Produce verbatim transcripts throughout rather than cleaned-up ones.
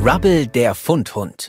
Rubble, der Fundhund.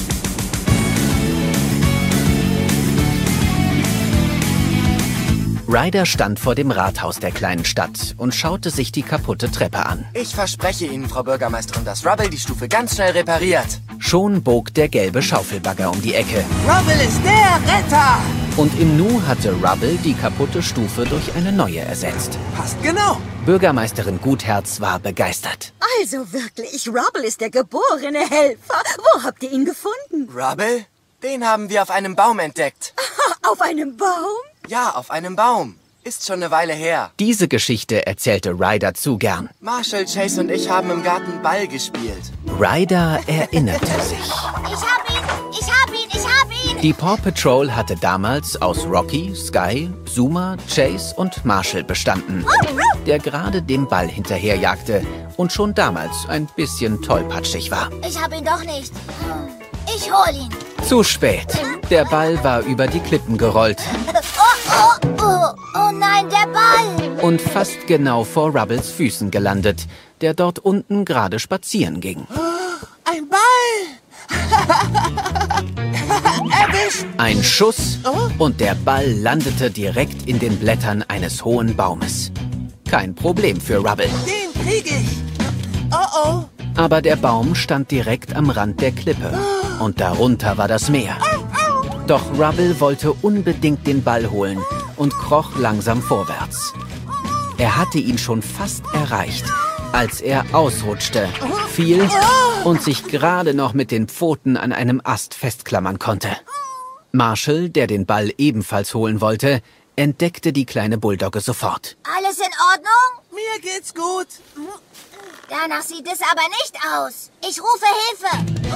Ryder stand vor dem Rathaus der kleinen Stadt und schaute sich die kaputte Treppe an. Ich verspreche Ihnen, Frau Bürgermeisterin, dass Rubble die Stufe ganz schnell repariert. Schon bog der gelbe Schaufelbagger um die Ecke. Rubble ist der Retter! Und im Nu hatte Rubble die kaputte Stufe durch eine neue ersetzt. Passt genau. Bürgermeisterin Gutherz war begeistert. Also wirklich, Rubble ist der geborene Helfer. Wo habt ihr ihn gefunden? Rubble? Den haben wir auf einem Baum entdeckt. Auf einem Baum? Ja, auf einem Baum. Ist schon eine Weile her. Diese Geschichte erzählte Ryder zu gern. Marshall, Chase und ich haben im Garten Ball gespielt. Ryder erinnerte sich. Ich hab ihn! Ich hab ihn! Ich hab ihn! Die Paw Patrol hatte damals aus Rocky, Sky, Zuma, Chase und Marshall bestanden, der gerade dem Ball hinterherjagte und schon damals ein bisschen tollpatschig war. Ich hab ihn doch nicht. Ich hol ihn. Zu spät. Der Ball war über die Klippen gerollt. Oh, oh, oh, oh nein, der Ball! Und fast genau vor Rubbles Füßen gelandet, der dort unten gerade spazieren ging. Ein Ball! Erwischt! Ein Schuss und der Ball landete direkt in den Blättern eines hohen Baumes. Kein Problem für Rubble. Den krieg ich! Oh oh! Aber der Baum stand direkt am Rand der Klippe und darunter war das Meer. Doch Rubble wollte unbedingt den Ball holen und kroch langsam vorwärts. Er hatte ihn schon fast erreicht, als er ausrutschte, fiel und sich gerade noch mit den Pfoten an einem Ast festklammern konnte. Marshall, der den Ball ebenfalls holen wollte, entdeckte die kleine Bulldogge sofort. Alles in Ordnung? Mir geht's gut. Danach sieht es aber nicht aus. Ich rufe Hilfe.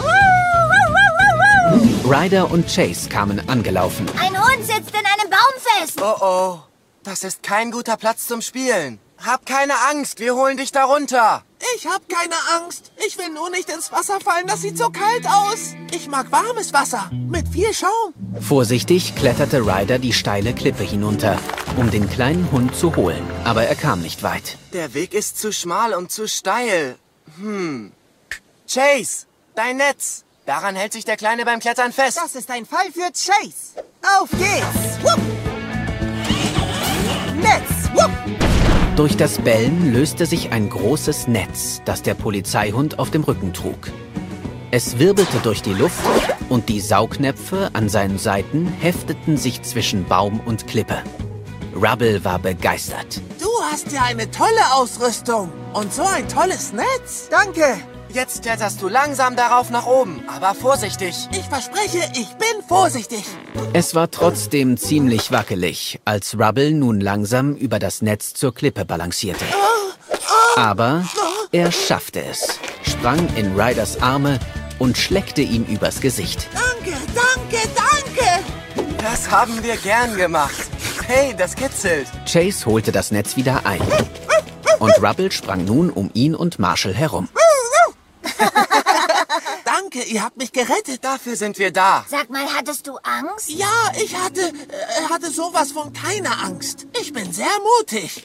Ryder und Chase kamen angelaufen. Ein Hund sitzt in einem Baum fest. Oh oh, das ist kein guter Platz zum Spielen. Hab keine Angst, wir holen dich da runter. Ich hab keine Angst. Ich will nur nicht ins Wasser fallen, das sieht so kalt aus. Ich mag warmes Wasser, mit viel Schaum. Vorsichtig kletterte Ryder die steile Klippe hinunter, um den kleinen Hund zu holen. Aber er kam nicht weit. Der Weg ist zu schmal und zu steil. Hm. Chase, dein Netz. Daran hält sich der Kleine beim Klettern fest. Das ist ein Fall für Chase. Auf geht's. Wupp. Netz. Wupp. Durch das Bellen löste sich ein großes Netz, das der Polizeihund auf dem Rücken trug. Es wirbelte durch die Luft und die Saugnäpfe an seinen Seiten hefteten sich zwischen Baum und Klippe. Rubble war begeistert. Du hast ja eine tolle Ausrüstung und so ein tolles Netz. Danke. Jetzt kletterst du langsam darauf nach oben, aber vorsichtig. Ich verspreche, ich bin vorsichtig. Es war trotzdem ziemlich wackelig, als Rubble nun langsam über das Netz zur Klippe balancierte. Aber er schaffte es, sprang in Ryders Arme und schleckte ihm übers Gesicht. Danke, danke, danke. Das haben wir gern gemacht. Hey, das kitzelt. Chase holte das Netz wieder ein. Und Rubble sprang nun um ihn und Marshall herum. Danke, ihr habt mich gerettet. Dafür sind wir da. Sag mal, hattest du Angst? Ja, ich hatte, äh, hatte sowas von keiner Angst. Ich bin sehr mutig.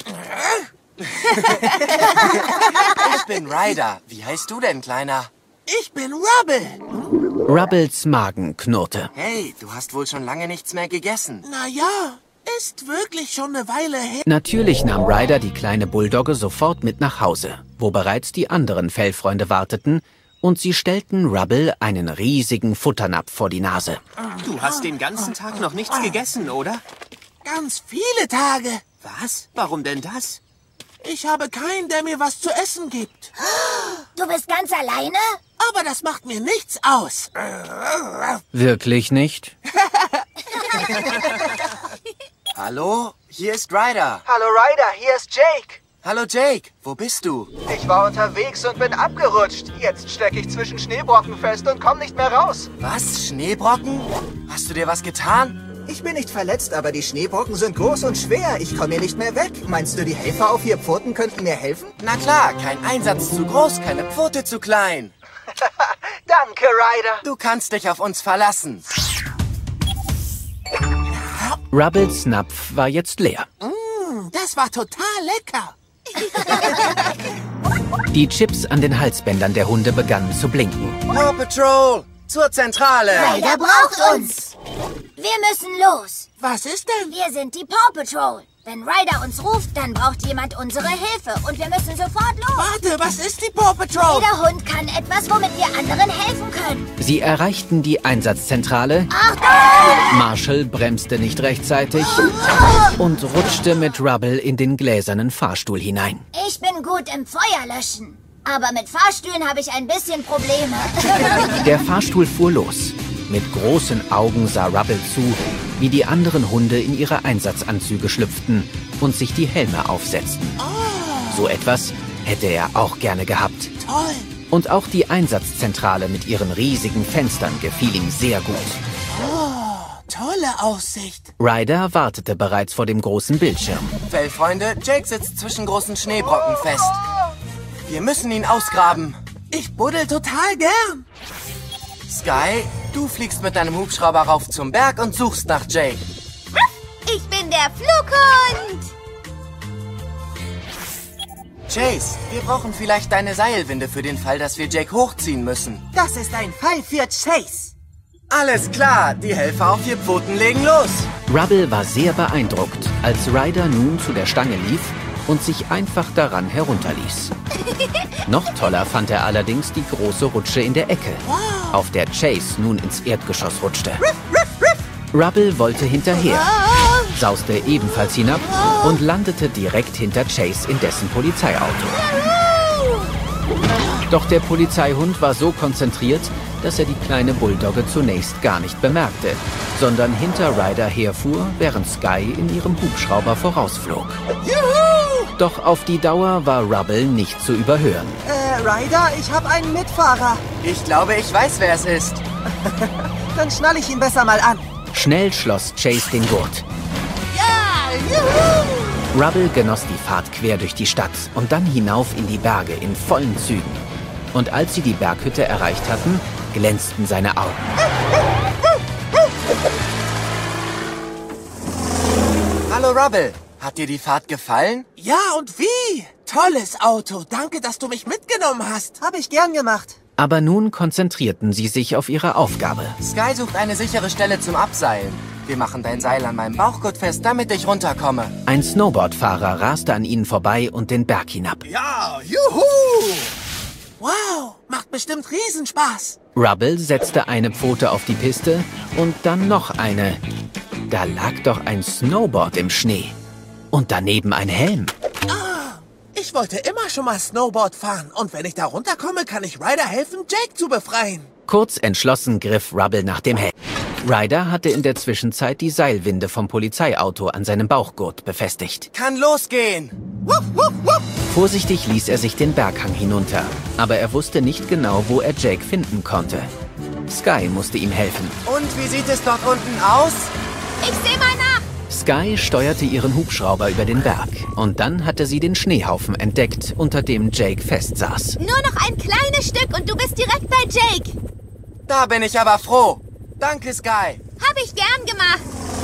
Ich bin Ryder. Wie heißt du denn, Kleiner? Ich bin Rubble. Rubbles Magen knurrte. Hey, du hast wohl schon lange nichts mehr gegessen. Na ja, ist wirklich schon eine Weile her. Natürlich nahm Ryder die kleine Bulldogge sofort mit nach Hause, wo bereits die anderen Fellfreunde warteten, und sie stellten Rubble einen riesigen Futternapf vor die Nase. Du hast den ganzen Tag noch nichts gegessen, oder? Ganz viele Tage. Was? Warum denn das? Ich habe keinen, der mir was zu essen gibt. Du bist ganz alleine? Aber das macht mir nichts aus. Wirklich nicht? Hallo, hier ist Ryder. Hallo Ryder, hier ist Jake. Hallo Jake, wo bist du? Ich war unterwegs und bin abgerutscht. Jetzt stecke ich zwischen Schneebrocken fest und komme nicht mehr raus. Was? Schneebrocken? Hast du dir was getan? Ich bin nicht verletzt, aber die Schneebrocken sind groß und schwer. Ich komme hier nicht mehr weg. Meinst du, die Helfer auf vier Pfoten könnten mir helfen? Na klar, kein Einsatz zu groß, keine Pfote zu klein. Danke, Ryder. Du kannst dich auf uns verlassen. Rubbles Napf war jetzt leer. Mm, das war total lecker. Die Chips an den Halsbändern der Hunde begannen zu blinken. Paw Patrol, zur Zentrale. Ryder braucht uns. Wir müssen los. Was ist denn? Wir sind die Paw Patrol. Wenn Ryder uns ruft, dann braucht jemand unsere Hilfe. Und wir müssen sofort los. Warte, was ist die Paw Patrol? Jeder Hund kann etwas, womit wir anderen helfen können. Sie erreichten die Einsatzzentrale. Achtung! Marshall bremste nicht rechtzeitig und rutschte mit Rubble in den gläsernen Fahrstuhl hinein. Ich bin gut im Feuerlöschen. Aber mit Fahrstühlen habe ich ein bisschen Probleme. Der Fahrstuhl fuhr los. Mit großen Augen sah Rubble zu, wie die anderen Hunde in ihre Einsatzanzüge schlüpften und sich die Helme aufsetzten. So etwas hätte er auch gerne gehabt. Toll. Und auch die Einsatzzentrale mit ihren riesigen Fenstern gefiel ihm sehr gut. Tolle Aussicht. Ryder wartete bereits vor dem großen Bildschirm. Fellfreunde, Jake sitzt zwischen großen Schneebrocken fest. Wir müssen ihn ausgraben. Ich buddel total gern. Sky, du fliegst mit deinem Hubschrauber rauf zum Berg und suchst nach Jake. Ich bin der Flughund. Chase, wir brauchen vielleicht deine Seilwinde für den Fall, dass wir Jake hochziehen müssen. Das ist ein Fall für Chase. Alles klar, die Helfer auf vier Pfoten legen los. Rubble war sehr beeindruckt, als Ryder nun zu der Stange lief und sich einfach daran herunterließ. Noch toller fand er allerdings die große Rutsche in der Ecke, auf der Chase nun ins Erdgeschoss rutschte. Rubble wollte hinterher, sauste ebenfalls hinab und landete direkt hinter Chase in dessen Polizeiauto. Doch der Polizeihund war so konzentriert, dass er die kleine Bulldogge zunächst gar nicht bemerkte, sondern hinter Ryder herfuhr, während Sky in ihrem Hubschrauber vorausflog. Juhu! Doch auf die Dauer war Rubble nicht zu überhören. Äh, Ryder, ich habe einen Mitfahrer. Ich glaube, ich weiß, wer es ist. Dann schnall ich ihn besser mal an. Schnell schloss Chase den Gurt. Ja, juhu! Rubble genoss die Fahrt quer durch die Stadt und dann hinauf in die Berge in vollen Zügen. Und als sie die Berghütte erreicht hatten, glänzten seine Augen. Hallo Rubble, hat dir die Fahrt gefallen? Ja, und wie? Tolles Auto. Danke, dass du mich mitgenommen hast. Habe ich gern gemacht. Aber nun konzentrierten sie sich auf ihre Aufgabe. Sky sucht eine sichere Stelle zum Abseilen. Wir machen dein Seil an meinem Bauchgurt fest, damit ich runterkomme. Ein Snowboardfahrer raste an ihnen vorbei und den Berg hinab. Ja, juhu! Wow, macht bestimmt Riesenspaß. Rubble setzte eine Pfote auf die Piste und dann noch eine. Da lag doch ein Snowboard im Schnee. Und daneben ein Helm. Ich wollte immer schon mal Snowboard fahren. Und wenn ich da runterkomme, kann ich Ryder helfen, Jake zu befreien. Kurz entschlossen griff Rubble nach dem Helm. Ryder hatte in der Zwischenzeit die Seilwinde vom Polizeiauto an seinem Bauchgurt befestigt. Kann losgehen. Wuff, wuff, wuff. Vorsichtig ließ er sich den Berghang hinunter, aber er wusste nicht genau, wo er Jake finden konnte. Sky musste ihm helfen. Und wie sieht es dort unten aus? Ich seh mal nach. Sky steuerte ihren Hubschrauber über den Berg und dann hatte sie den Schneehaufen entdeckt, unter dem Jake festsaß. Nur noch ein kleines Stück und du bist direkt bei Jake. Da bin ich aber froh. Danke, Sky. Hab ich gern gemacht.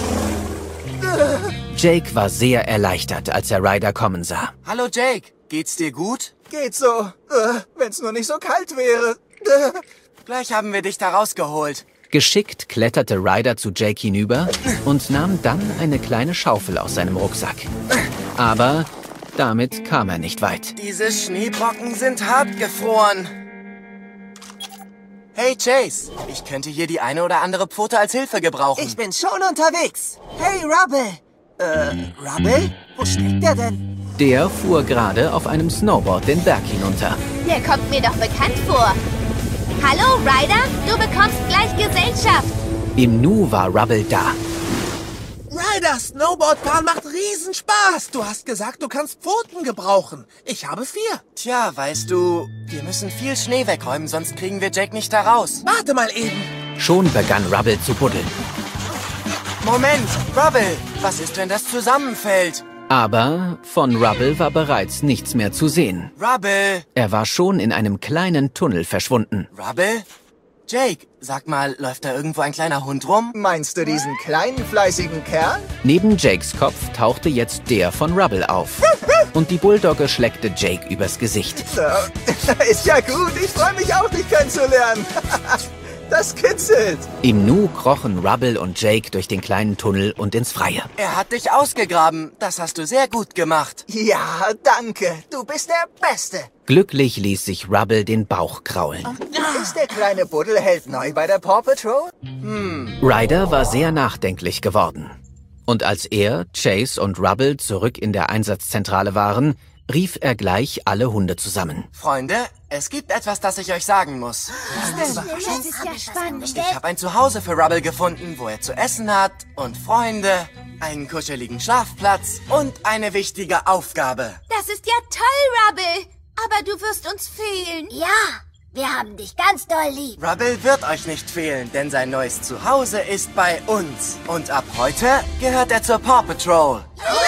Jake war sehr erleichtert, als er Ryder kommen sah. Hallo Jake, geht's dir gut? Geht so. Äh, wenn's nur nicht so kalt wäre. Äh. Gleich haben wir dich da rausgeholt. Geschickt kletterte Ryder zu Jake hinüber und nahm dann eine kleine Schaufel aus seinem Rucksack. Aber damit kam er nicht weit. Diese Schneebrocken sind hart gefroren. Hey Chase, ich könnte hier die eine oder andere Pfote als Hilfe gebrauchen. Ich bin schon unterwegs. Hey, Rubble. Äh, Rubble? Wo steckt der denn? Der fuhr gerade auf einem Snowboard den Berg hinunter. Der kommt mir doch bekannt vor. Hallo, Ryder, du bekommst gleich Gesellschaft. Im Nu war Rubble da. Ryder, Snowboardfahren macht Riesenspaß. Du hast gesagt, du kannst Pfoten gebrauchen. Ich habe vier. Tja, weißt du, wir müssen viel Schnee wegräumen, sonst kriegen wir Jake nicht da raus. Warte mal eben. Schon begann Rubble zu buddeln. Moment, Rubble, was ist, wenn das zusammenfällt? Aber von Rubble war bereits nichts mehr zu sehen. Rubble, Er war schon in einem kleinen Tunnel verschwunden. Rubble, Jake, sag mal, läuft da irgendwo ein kleiner Hund rum? Meinst du diesen kleinen, fleißigen Kerl? Neben Jakes Kopf tauchte jetzt der von Rubble auf. Und die Bulldogge schleckte Jake übers Gesicht. So, ist ja gut. Ich freue mich auch, dich kennenzulernen. Das kitzelt. Im Nu krochen Rubble und Jake durch den kleinen Tunnel und ins Freie. Er hat dich ausgegraben. Das hast du sehr gut gemacht. Ja, danke. Du bist der Beste. Glücklich ließ sich Rubble den Bauch kraulen. Ist der kleine Buddelheld neu bei der Paw Patrol? Hm. Ryder war sehr nachdenklich geworden. Und als er, Chase und Rubble zurück in der Einsatzzentrale waren, rief er gleich alle Hunde zusammen. Freunde, es gibt etwas, das ich euch sagen muss. Das ist ja spannend. Ich habe ein Zuhause für Rubble gefunden, wo er zu essen hat und Freunde, einen kuscheligen Schlafplatz und eine wichtige Aufgabe. Das ist ja toll, Rubble. Aber du wirst uns fehlen. Ja, wir haben dich ganz doll lieb. Rubble wird euch nicht fehlen, denn sein neues Zuhause ist bei uns. Und ab heute gehört er zur Paw Patrol.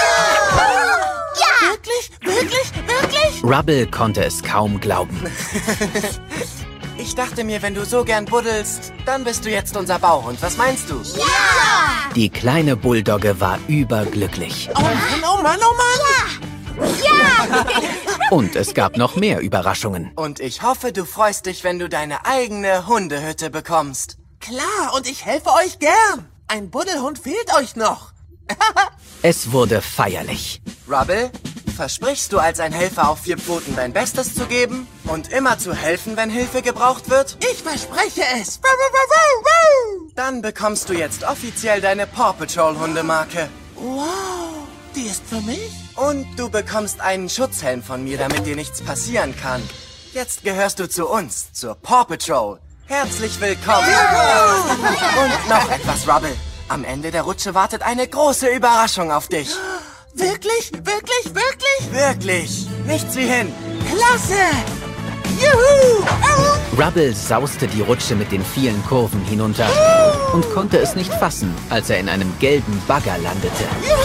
Ja! Wirklich? Wirklich? Wirklich? Rubble konnte es kaum glauben. Ich dachte mir, wenn du so gern buddelst, dann bist du jetzt unser Bauhund. Was meinst du? Ja! Die kleine Bulldogge war überglücklich. Oh Mann, oh Mann, oh Mann! Ja! Und es gab noch mehr Überraschungen. Und ich hoffe, du freust dich, wenn du deine eigene Hundehütte bekommst. Klar, und ich helfe euch gern. Ein Buddelhund fehlt euch noch. Es wurde feierlich. Rubble, versprichst du als ein Helfer auf vier Pfoten dein Bestes zu geben und immer zu helfen, wenn Hilfe gebraucht wird? Ich verspreche es. Dann bekommst du jetzt offiziell deine Paw Patrol Hundemarke. Wow, die ist für mich? Und du bekommst einen Schutzhelm von mir, damit dir nichts passieren kann. Jetzt gehörst du zu uns, zur Paw Patrol. Herzlich willkommen. Und noch etwas, Rubble. Am Ende der Rutsche wartet eine große Überraschung auf dich. Wirklich? Wirklich? Wirklich? Wirklich. Nichts wie hin. Klasse! Juhu! Rubble sauste die Rutsche mit den vielen Kurven hinunter und konnte es nicht fassen, als er in einem gelben Bagger landete.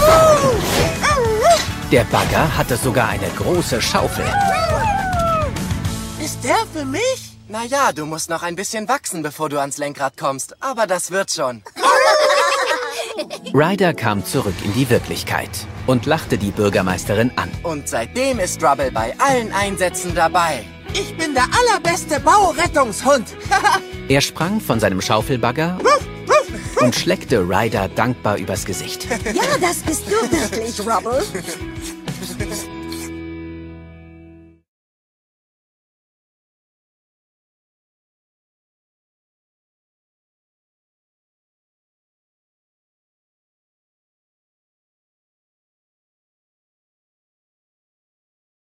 Der Bagger hatte sogar eine große Schaufel. Ist der für mich? Naja, du musst noch ein bisschen wachsen, bevor du ans Lenkrad kommst. Aber das wird schon. Ryder kam zurück in die Wirklichkeit und lachte die Bürgermeisterin an. Und seitdem ist Rubble bei allen Einsätzen dabei. Ich bin der allerbeste Baurettungshund. Er sprang von seinem Schaufelbagger und schleckte Ryder dankbar übers Gesicht. Ja, das bist du wirklich, Rubble.